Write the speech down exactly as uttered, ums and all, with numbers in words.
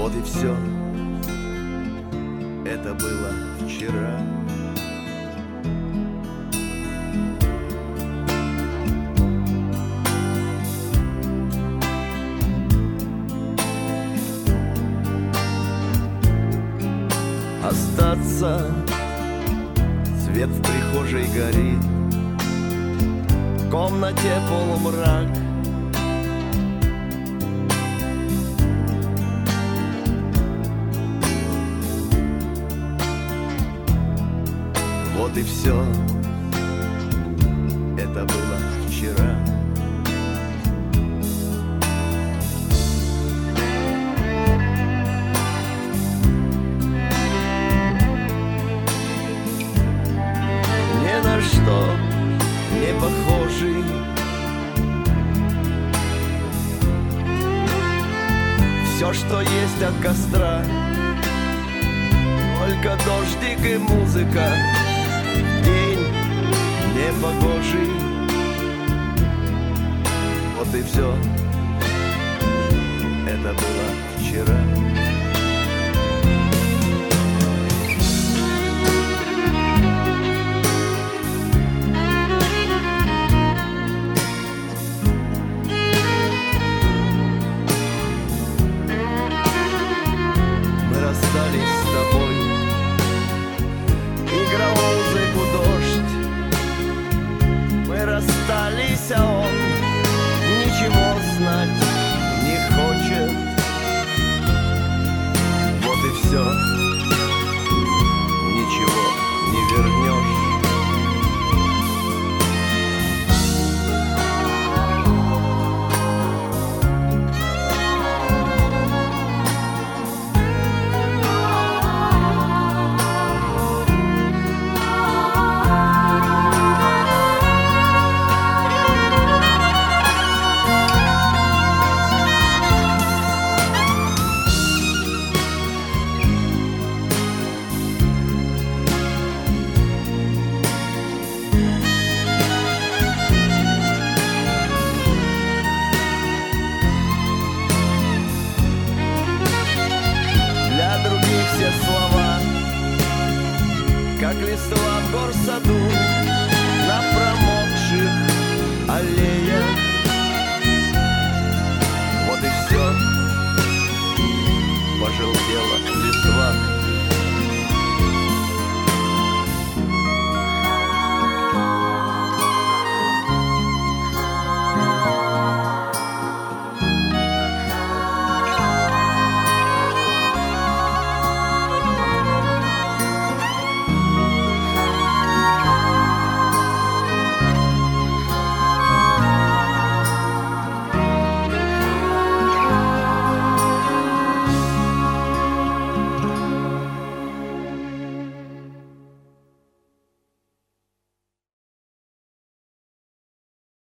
Вот и все. Это было вчера. Остаться, свет в прихожей горит, в комнате полумрак. Вот и все. Это было вчера. Ни на что не похожий, все, что есть от костра, только дождик и музыка. День непогожий. Вот и все. Это было вчера. Мы расстались с тобой. Играл музыку дождь. Мы расстались, а он ничего знать не хочет. Вот и все. Ничего не вернешь. Все слова, как листва в горсаду,